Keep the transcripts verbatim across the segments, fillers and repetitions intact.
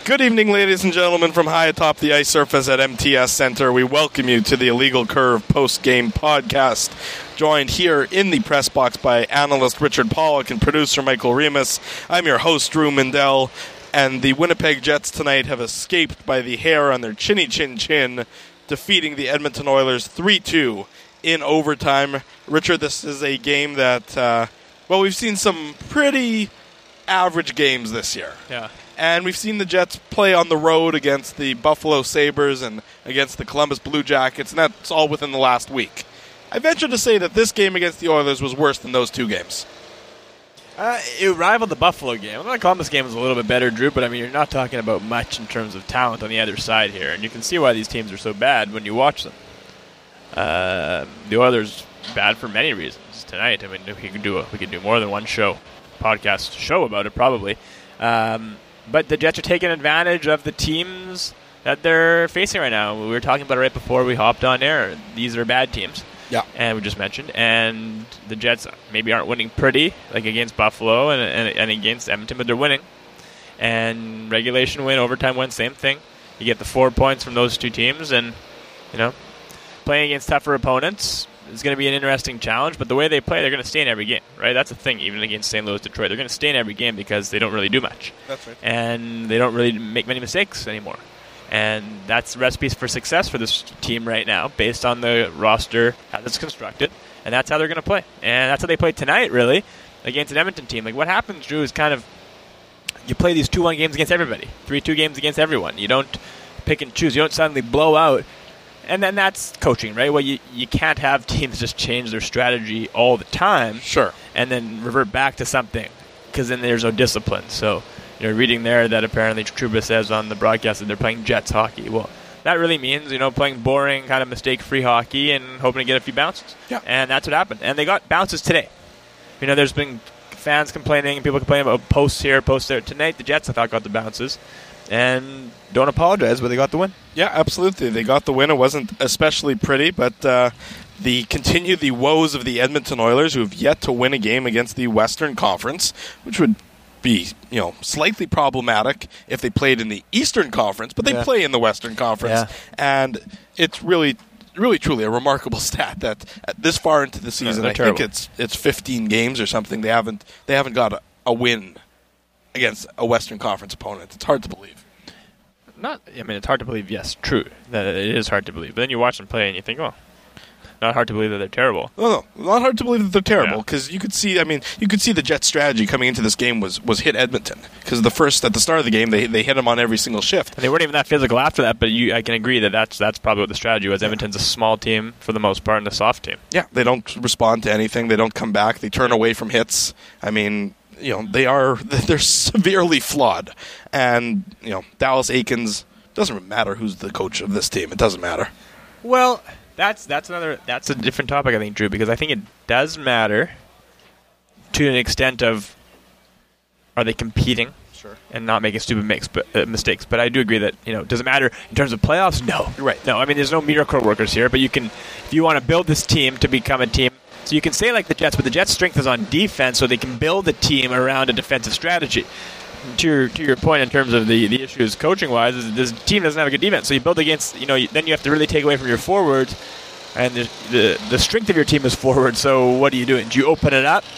Good evening, ladies and gentlemen, from high atop the ice surface at M T S Center. We welcome you to the Illegal Curve post-game podcast, joined here in the press box by analyst Richard Pollock and producer Michael Remus. I'm your host, Drew Mindell, and the Winnipeg Jets tonight have escaped by the hair on their chinny chin chin, defeating the Edmonton Oilers three two in overtime. Richard, this is a game that, uh, well, we've seen some pretty average games this year. Yeah. And we've seen the Jets play on the road against the Buffalo Sabres and against the Columbus Blue Jackets, and that's all within the last week. I venture to say that this game against the Oilers was worse than those two games. Uh, it rivaled the Buffalo game. Well, the Columbus game was a little bit better, Drew, but I mean, you're not talking about much in terms of talent on the other side here, and you can see why these teams are so bad when you watch them. Uh, the Oilers bad for many reasons tonight. I mean, we could do a, we could do more than one show, podcast show about it probably. Um, But the Jets are taking advantage of the teams that they're facing right now. We were talking about it right before we hopped on air. These are bad teams. Yeah. And we just mentioned. And the Jets maybe aren't winning pretty, like against Buffalo and, and, and against Edmonton, but they're winning. And regulation win, overtime win, same thing. You get the four points from those two teams. And, you know, playing against tougher opponents is going to be an interesting challenge, but the way they play, they're going to stay in every game, right? That's the thing, even against Saint Louis, Detroit. They're going to stay in every game because they don't really do much. That's right. And they don't really make many mistakes anymore. And that's the recipe for success for this team right now, based on the roster as it's constructed. And that's how they're going to play. And that's how they played tonight, really, against an Edmonton team. Like, what happens, Drew, is kind of you play these two one games against everybody, three two games against everyone. You don't pick and choose. You don't suddenly blow out. And then that's coaching, right? Well, you, you can't have teams just change their strategy all the time. Sure. And then revert back to something, because then there's no discipline. So, you know, reading there that apparently Trouba says on the broadcast that they're playing Jets hockey. Well, that really means, you know, playing boring, kind of mistake-free hockey and hoping to get a few bounces. Yeah. And that's what happened. And they got bounces today. You know, there's been fans complaining, people complaining about posts here, posts there. Tonight, the Jets, I thought, got the bounces. And don't apologize, but they got the win. Yeah, absolutely. They got the win. It wasn't especially pretty, but uh, the continue the woes of the Edmonton Oilers, who have yet to win a game against the Western Conference, which would be, you know, slightly problematic if they played in the Eastern Conference, but they yeah. play in the Western Conference. Yeah. And it's really, really, truly a remarkable stat that at this far into the season, no, I terrible. think it's it's fifteen games or something. They haven't they haven't got a, a win against a Western Conference opponent. It's hard to believe. Not, I mean, it's hard to believe, yes, true. That it is hard to believe. But then you watch them play and you think, well, not hard to believe that they're terrible. No, no, not hard to believe that they're terrible, Yeah. because you could see, I mean, you could see the Jets' strategy coming into this game was, was hit Edmonton, because the first, at the start of the game, they they hit them on every single shift. And they weren't even that physical after that, but you, I can agree that that's, that's probably what the strategy was. Edmonton's a small team for the most part and a soft team. Yeah, they don't respond to anything. They don't come back. They turn away from hits. I mean, you know, they are, they're severely flawed. And, you know, Dallas Eakins, doesn't matter who's the coach of this team. It doesn't matter. Well, that's that's another that's a different topic, I think, Drew, because I think it does matter to an extent of are they competing Sure. and not making stupid mix, but, uh, mistakes. But I do agree that, you know, does it matter in terms of playoffs? No. You're right. No, I mean, there's no miracle workers here, but you can, if you want to build this team to become a team, so you can say like the Jets, but the Jets' strength is on defense, so they can build a team around a defensive strategy. To your to your point in terms of the, the issues coaching wise, is this team doesn't have a good defense. So you build against, you know, you, then you have to really take away from your forwards, and the, the the strength of your team is forward. So what are you doing? Do you open it up?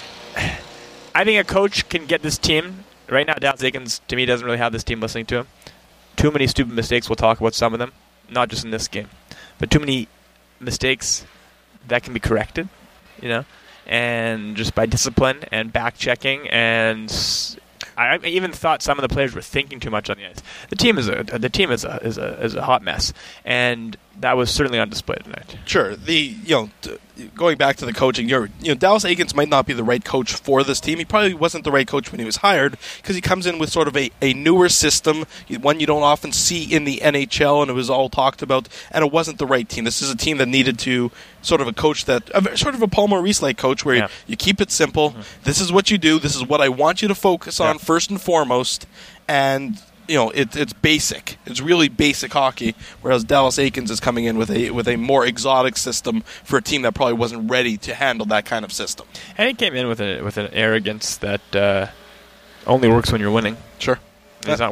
I think a coach can get this team right now. Dallas Eakins to me doesn't really have this team listening to him. Too many stupid mistakes. We'll talk about some of them, not just in this game, but too many mistakes that can be corrected. You know, and just by discipline and back checking and. I even thought some of the players were thinking too much on the ice. The team is a the team is a is a is a hot mess, and that was certainly on display tonight. Sure. The you know t- going back to the coaching, you're, you know Dallas Eakins might not be the right coach for this team. He probably wasn't the right coach when he was hired, because he comes in with sort of a, a newer system, one you don't often see in the N H L, and it was all talked about, and it wasn't the right team. This is a team that needed to sort of a coach that a, sort of a Paul Maurice-like coach where yeah. you, you keep it simple. Mm-hmm. This is what you do. This is what I want you to focus on yeah. first and foremost, and you know, it, it's basic. It's really basic hockey, whereas Dallas Eakins is coming in with a with a more exotic system for a team that probably wasn't ready to handle that kind of system. And he came in with a with an arrogance that uh, only works when you're winning. Sure. And he's not winning.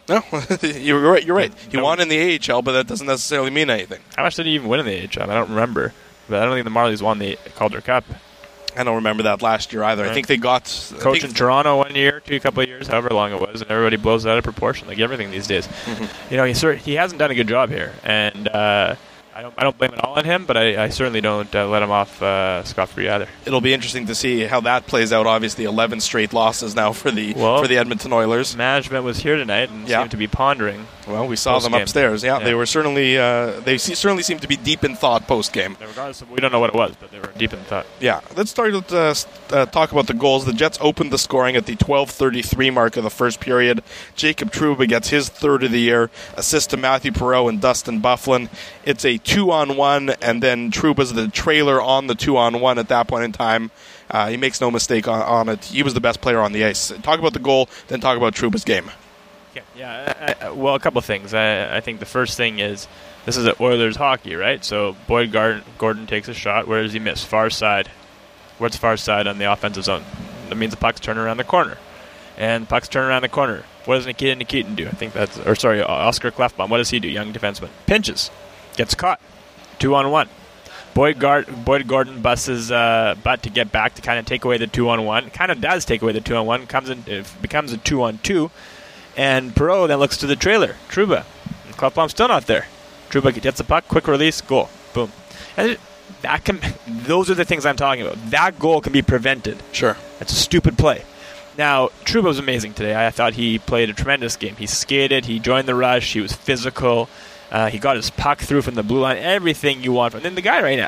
No, you're right. You're right. He won in the A H L, but that doesn't necessarily mean anything. How much did he even win in the A H L? I don't remember. But I don't think the Marlies won the Calder Cup. I don't remember that last year either. Right. I think they got... Coach in Toronto one year, two couple of years, however long it was, and everybody blows it out of proportion, like everything these days. Mm-hmm. You know, he sort he hasn't done a good job here, and uh, I don't I don't blame it all on him, but I, I certainly don't uh, let him off uh, scot-free either. It'll be interesting to see how that plays out. Obviously, eleven straight losses now for the well, for the Edmonton Oilers. Management was here tonight and yeah. seemed to be pondering. Well, we saw them upstairs. Yeah, yeah, they were certainly uh, they certainly seemed to be deep in thought post game. Regardless of, we don't know what it was, but they were deep in thought. Yeah, let's start with uh, uh, talk about the goals. The Jets opened the scoring at the twelve thirty-three mark of the first period. Jacob Trouba gets his third of the year, assist to Matthew Perreault and Dustin Byfuglien. It's a two-on-one, and then Trouba's the trailer on the two-on-one at that point in time. Uh, he makes no mistake on, on it. He was the best player on the ice. Talk about the goal, then talk about Trouba's game. Yeah, yeah. I, I, well, a couple of things. I, I think the first thing is this is Oilers hockey, right? So Boyd Gordon, Gordon takes a shot. Where does he miss? Far side. What's far side on the offensive zone? That means the puck's turning around the corner. And puck's turning around the corner. What does Nikita Nikitin do? I think that's, or sorry, Oscar Klefbom. What does he do? Young defenseman. Pinches. Gets caught. Two on one. Boyd, Guard, Boyd Gordon busts his uh, butt to get back to kind of take away the two on one. Kind of does take away the two on one. Comes in, it becomes a two on two. And Perreault then looks to the trailer. Trouba. And Klefbom's still not there. Trouba gets the puck, quick release, goal. Boom. And it, that can, those are the things I'm talking about. That goal can be prevented. Sure. That's a stupid play. Now, Trouba was amazing today. I thought he played a tremendous game. He skated, he joined the rush, he was physical, uh, he got his puck through from the blue line, everything you want from him. And then the guy right now,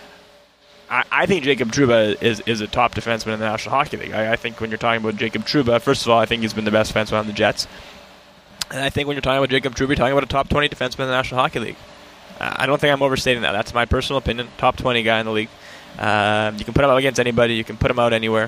I, I think Jacob Trouba is, is a top defenseman in the National Hockey League. I, I think when you're talking about Jacob Trouba, first of all, I think he's been the best defenseman on the Jets. And I think when you're talking about Jacob Trouba, you're talking about a top twenty defenseman in the National Hockey League. Uh, I don't think I'm overstating that. That's my personal opinion. Top twenty guy in the league. Um, you can put him out against anybody. You can put him out anywhere.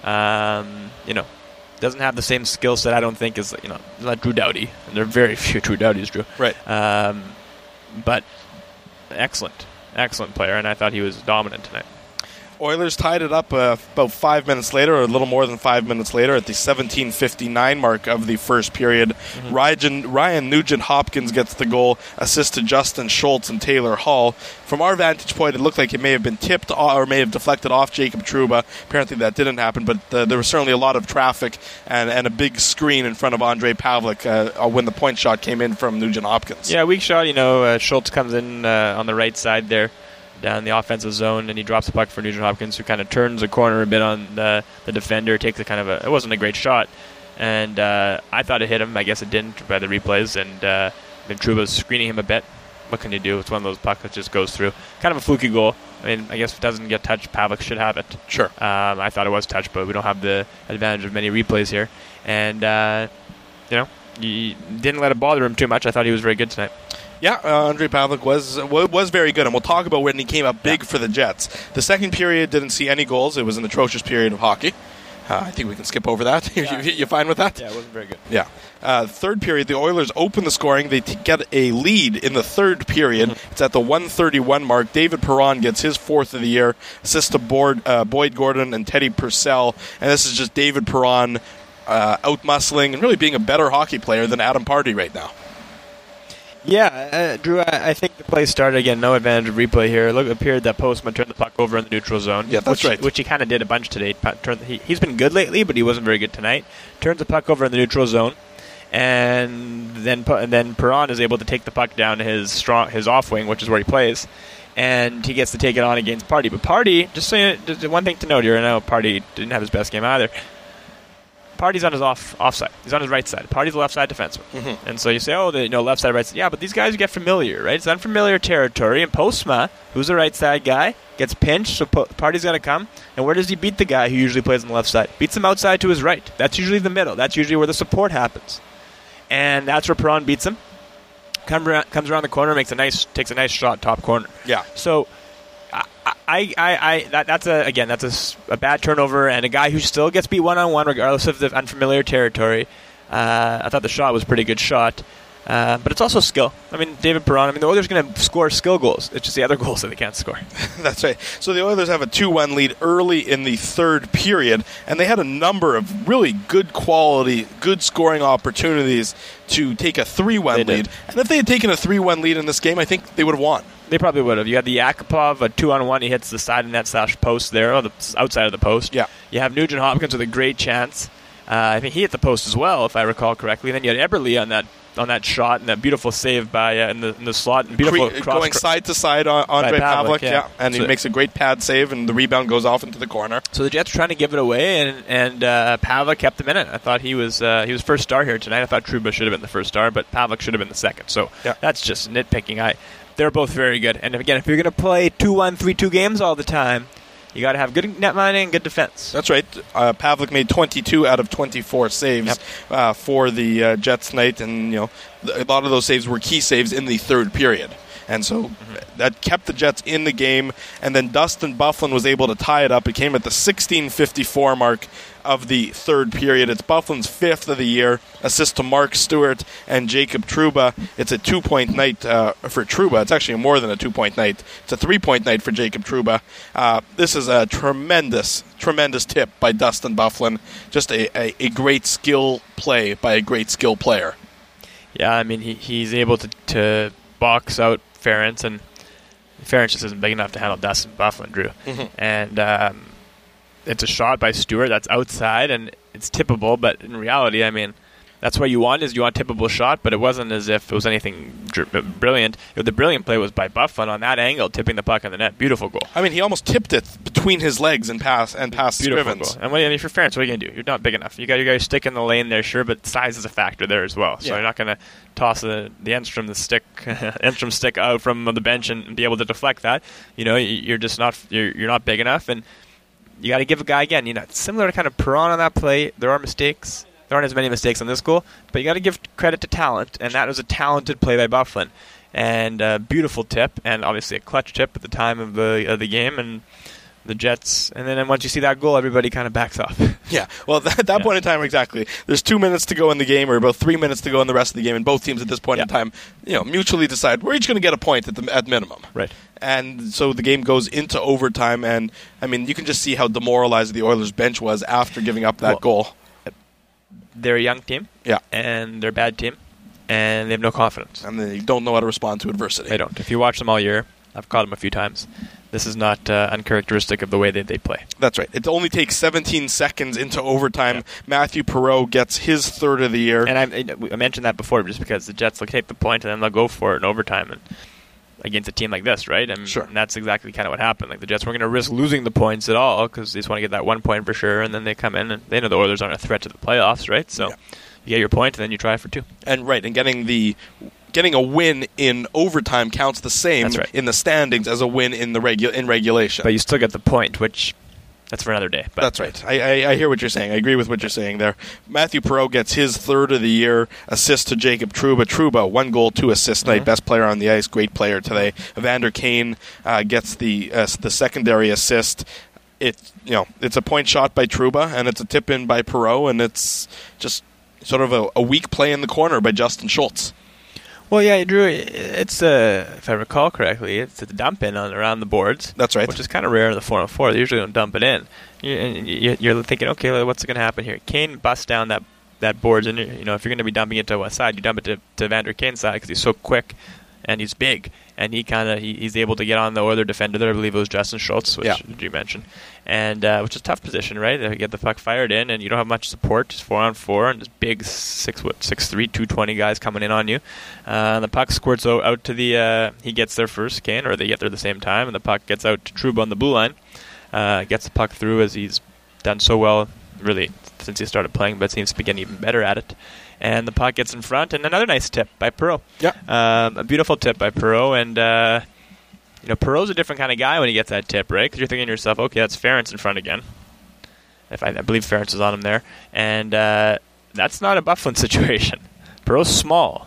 Um, you know, doesn't have the same skill set, I don't think, as, you know, not Drew Doughty. And there are very few Drew Doughties, Drew. Right. Um, but excellent. Excellent player, and I thought he was dominant tonight. Oilers tied it up uh, about five minutes later, or a little more than five minutes later, at the seventeen fifty-nine mark of the first period. Mm-hmm. Ryan, Ryan Nugent-Hopkins gets the goal, assist to Justin Schultz and Taylor Hall. From our vantage point, it looked like it may have been tipped or may have deflected off Jacob Trouba. Apparently that didn't happen, but uh, there was certainly a lot of traffic and, and a big screen in front of Ondrej Pavelec uh, when the point shot came in from Nugent-Hopkins. Yeah, weak shot. You know, uh, Schultz comes in uh, on the right side there, down the offensive zone, and he drops the puck for Nugent-Hopkins, who kind of turns the corner a bit on the, the defender, takes a kind of a, it wasn't a great shot, and uh, I thought it hit him. I guess it didn't by the replays, and uh, then Trouba's screening him a bit. What can you do? It's one of those pucks that just goes through. Kind of a fluky goal. I mean, I guess if it doesn't get touched, Pavelec should have it. Sure. Um, I thought it was touched, but we don't have the advantage of many replays here, and uh, you know, he didn't let it bother him too much. I thought he was very good tonight. Yeah, uh, Ondrej Pavelec was was very good, and we'll talk about when he came up big yeah. for the Jets. The second period didn't see any goals. It was an atrocious period of hockey. Uh, I think we can skip over that. Yeah. you, you fine with that? Yeah, it wasn't very good. Yeah. Uh, third period, the Oilers open the scoring. They t- get a lead in the third period. Mm-hmm. It's at the one thirty-one mark. David Perron gets his fourth of the year. Assist to Boyd, uh, Boyd Gordon and Teddy Purcell. And this is just David Perron uh, out-muscling and really being a better hockey player than Adam Pardy right now. Yeah, uh, Drew, I, I think the play started again. No advantage of replay here. Look, it appeared that Postman turned the puck over in the neutral zone. Yeah, that's which, right. Which he kind of did a bunch today. Turned, he, he's been good lately, but he wasn't very good tonight. Turns the puck over in the neutral zone, and then and then Perron is able to take the puck down to his strong his off wing, which is where he plays, and he gets to take it on against Pardy. But Pardy, just saying, just one thing to note here. I know Pardy didn't have his best game either. Party's on his off offside. He's on his right side. Party's a left side defenseman. Mm-hmm. And so you say, oh, the, you know, left side, right side. Yeah, but these guys get familiar, right? It's unfamiliar territory. And Postma, who's a right side guy, gets pinched, so po- Party's got to come. And where does he beat the guy who usually plays on the left side? Beats him outside to his right. That's usually the middle. That's usually where the support happens. And that's where Perron beats him. Come around, comes around the corner, makes a nice, takes a nice shot, top corner. Yeah. So I, I, I, that, that's a again, that's a, a bad turnover, and a guy who still gets beat one on one regardless of the unfamiliar territory. Uh, I thought the shot was a pretty good shot. Uh, but it's also skill. I mean, David Perron, I mean, the Oilers are going to score skill goals. It's just the other goals that they can't score. That's right. So the Oilers have a two one lead early in the third period, and they had a number of really good quality, good scoring opportunities to take a three one lead. Did. And if they had taken a three one lead in this game, I think they would have won. They probably would have. You had the Yakupov, a two-on-one. He hits the side of net slash post there, or the outside of the post. Yeah. You have Nugent Hopkins with a great chance. Uh, I think he hit the post as well, if I recall correctly. Then you had Eberle on that on that shot and that beautiful save by uh, in the in the slot. And beautiful Cre- cross going cr- side to side on Andre Pavlik, Pavlik yeah. yeah, and so he makes a great pad save, and the rebound goes off into the corner. So the Jets are trying to give it away, and and uh, Pavlik kept him in it. I thought he was uh, he was first star here tonight. I thought Trouba should have been the first star, but Pavlik should have been the second. So yeah. that's just nitpicking. I they're both very good, and again, if you're going to play two one, three two games all the time, you got to have good net minding and good defense. That's right. Uh, Pavlik made twenty-two out of twenty-four saves yep. uh, for the uh, Jets tonight, and you know a lot of those saves were key saves in the third period, and so mm-hmm. that kept the Jets in the game. And then Dustin Byfuglien was able to tie it up. It came at the sixteen fifty-four mark of the third period. It's Byfuglien's fifth of the year. Assist to Mark Stewart and Jacob Trouba. It's a two-point night uh, for Trouba. It's actually more than a two-point night. It's a three-point night for Jacob Trouba. Uh, this is a tremendous, tremendous tip by Dustin Byfuglien. Just a, a, a great skill play by a great skill player. Yeah, I mean, he he's able to, to box out Ferentz, and Ferentz just isn't big enough to handle Dustin Byfuglien, Drew. Mm-hmm. And um, it's a shot by Stewart that's outside, and it's tippable, but in reality, I mean, that's what you want, is you want a tippable shot, but it wasn't as if it was anything dr- brilliant. You know, the brilliant play was by Byfuglien on that angle, tipping the puck in the net. Beautiful goal. I mean, he almost tipped it between his legs and pass and passed Beautiful Scrivens. Goal. And what, I mean, for Ferentz, what are you going to do? You're not big enough. You got you got your stick in the lane there, sure, but size is a factor there as well. So yeah. you're not going to toss the the Enstrom the stick Enstrom stick out from the bench and be able to deflect that. You know, you're just not you're you're not big enough, and you got to give a guy again. You know, similar to kind of Perron on that play. There are mistakes. There aren't as many mistakes on this goal, but you got to give credit to talent, and that was a talented play by Byfuglien, and a beautiful tip, and obviously a clutch tip at the time of the of the game, and the Jets. And then once you see that goal, everybody kind of backs off. Yeah, well, at that, that yeah. point in time, exactly. There's two minutes to go in the game, or about three minutes to go in the rest of the game, and both teams at this point yeah. in time, you know, mutually decide we're each going to get a point at the at minimum. Right. And so the game goes into overtime, and I mean, you can just see how demoralized the Oilers bench was after giving up that well, goal. They're a young team, yeah, and they're a bad team, and they have no confidence. And they don't know how to respond to adversity. They don't. If you watch them all year, I've caught them a few times, this is not uh, uncharacteristic of the way that they play. That's right. It only takes seventeen seconds into overtime. Yeah. Matthew Perreault gets his third of the year. And I, I mentioned that before just because the Jets will take the point and then they'll go for it in overtime and against a team like this, right? And, sure. and that's exactly kind of what happened. Like the Jets weren't going to risk losing the points at all because they just want to get that one point for sure, and then they come in and they know the Oilers aren't a threat to the playoffs, right? So yeah. you get your point and then you try for two. And right, and getting the getting a win in overtime counts the same right. in the standings as a win in the regu- in regulation. But you still get the point, which that's for another day. But that's right. I, I, I hear what you're saying. I agree with what you're saying there. Matthew Perreault gets his third of the year, assist to Jacob Trouba. Trouba, one goal, two assists tonight, mm-hmm. best player on the ice, great player today. Evander Kane uh, gets the uh, the secondary assist. It you know it's a point shot by Trouba, and it's a tip in by Perreault, and it's just sort of a, a weak play in the corner by Justin Schultz. Well, yeah, Drew, it's, uh, if I recall correctly, it's a dump in on around the boards. That's right. Which is kind of rare in the four on four. They usually don't dump it in. You, and you're thinking, okay, what's going to happen here? Kane busts down that that boards, and you know if you're going to be dumping it to what side, you dump it to, to Evander Kane's side because he's so quick and he's big, and he kind of he, he's able to get on the Oiler defender there. I believe it was Justin Schultz, which yeah. you mentioned, and uh, which is a tough position, right? You get the puck fired in, and you don't have much support. Just four on four, and just big six foot six three, two twenty guys coming in on you. Uh, and the puck squirts out, out to the. Uh, he gets there first, Kane, or they get there at the same time, and the puck gets out to Trouba on the blue line. Uh, gets the puck through as he's done so well, really, since he started playing, but seems to be getting even better at it. And the puck gets in front, and another nice tip by Perreault. Yeah, um, a beautiful tip by Perreault, and uh, you know Perreault's a different kind of guy when he gets that tip, right? Because you're thinking to yourself, okay, that's Ferentz in front again. If I, I believe Ferentz is on him there, and uh, that's not a Byfuglien situation. Perreault's small,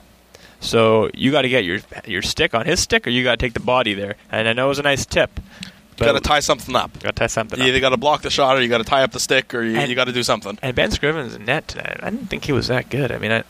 so you got to get your your stick on his stick, or you got to take the body there. And I know it was a nice tip. You got to tie something up. Got to tie something you up. You either got to block the shot, or you got to tie up the stick, or you, you got to do something. And Ben Scrivens in net tonight, I didn't think he was that good. I mean, I, I,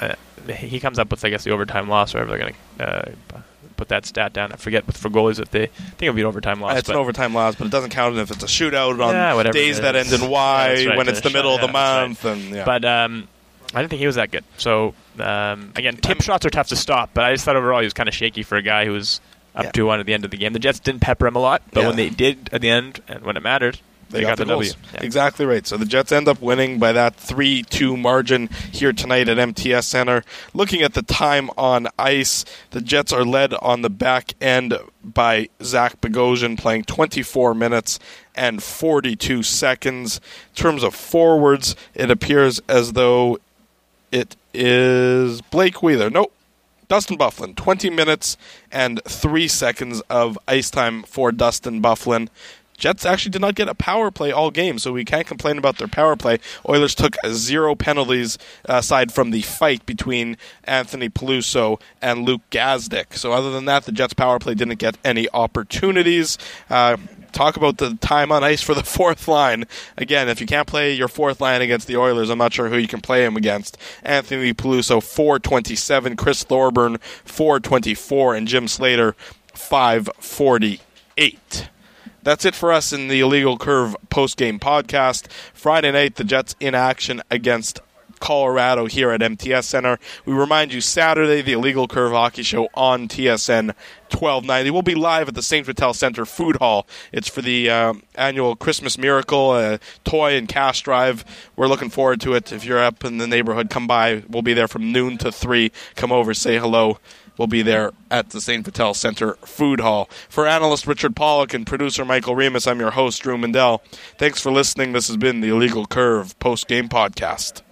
he comes up with, I guess, the overtime loss, or whatever they're going to uh, put that stat down. I forget with for goalies if they I think it'll be an overtime loss. It's but, an overtime loss, but it doesn't count if it's a shootout on yeah, days that end in Y, yeah, right, when it's the middle shot, of the yeah, month. Right. And yeah. But um, I didn't think he was that good. So, um, again, tip I'm, shots are tough to stop, but I just thought overall he was kind of shaky for a guy who was up yeah. two one at the end of the game. The Jets didn't pepper him a lot, but yeah. when they did at the end, and when it mattered, They, they got, got the, the W. Yeah. Exactly right. So the Jets end up winning by that three two margin here tonight at M T S Center. Looking at the time on ice, the Jets are led on the back end by Zach Bogosian, playing twenty-four minutes and forty-two seconds. In terms of forwards, it appears as though it is Blake Wheeler. Nope. Dustin Byfuglien, twenty minutes and three seconds of ice time for Dustin Byfuglien. Jets actually did not get a power play all game, so we can't complain about their power play. Oilers took zero penalties aside from the fight between Anthony Peluso and Luke Gazdic. So other than that, the Jets' power play didn't get any opportunities. Uh, talk about the time on ice for the fourth line. Again, if you can't play your fourth line against the Oilers, I'm not sure who you can play him against. Anthony Peluso, four twenty-seven. Chris Thorburn, four twenty-four. And Jim Slater, five forty-eight. That's it for us in the Illegal Curve post-game podcast. Friday night, the Jets in action against Colorado here at M T S Center. We remind you, Saturday, the Illegal Curve Hockey Show on T S N twelve ninety. We'll be live at the Saint Vital Center Food Hall. It's for the um, annual Christmas Miracle uh, toy and cash drive. We're looking forward to it. If you're up in the neighborhood, come by. We'll be there from noon to three. Come over, say hello. We'll be there at the Saint Vital Center Food Hall. For analyst Richard Pollock and producer Michael Remus, I'm your host, Drew Mandel. Thanks for listening. This has been the Illegal Curve post-game podcast.